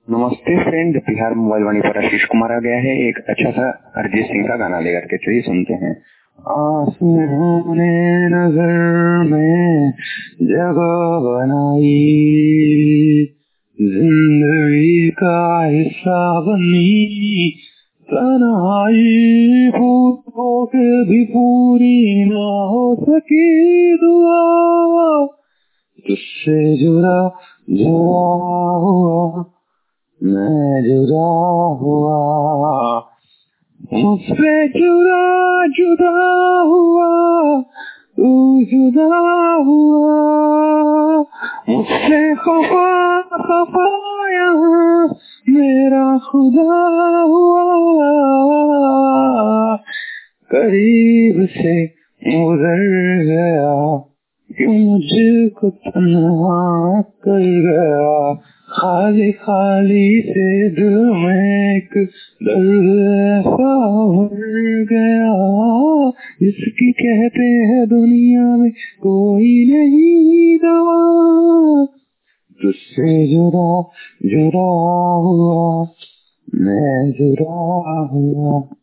नमस्ते friend, Bihar mobile वाणी पर आशीष कुमार आ गया है एक अच्छा सा अरिजीत सिंह का गाना लेकर के। चलिए सुनते हैं। आसमां ने नजर में जगह बनाई, जिंदगी का हिस्सा बनी, तन्हाई फूलों के भी पूरी ना हो सकी दुआ, तुझसे जुड़ा जुड़ा हुआ मैं जुदा हुआ, मुझसे जुदा जुदा हुआ, तू जुदा हुआ, मुझसे खफा खफा यहाँ मेरा खुदा हुआ, करीब से गुजर गया क्यों मुझको तन्हा कर गया, खाली खाली से दिल में एक दर्द ऐसा भर गया, जिसकी कहते हैं दुनिया में कोई नहीं दवा, तुझसे जुदा जुदा हुआ मैं जुदा हुआ।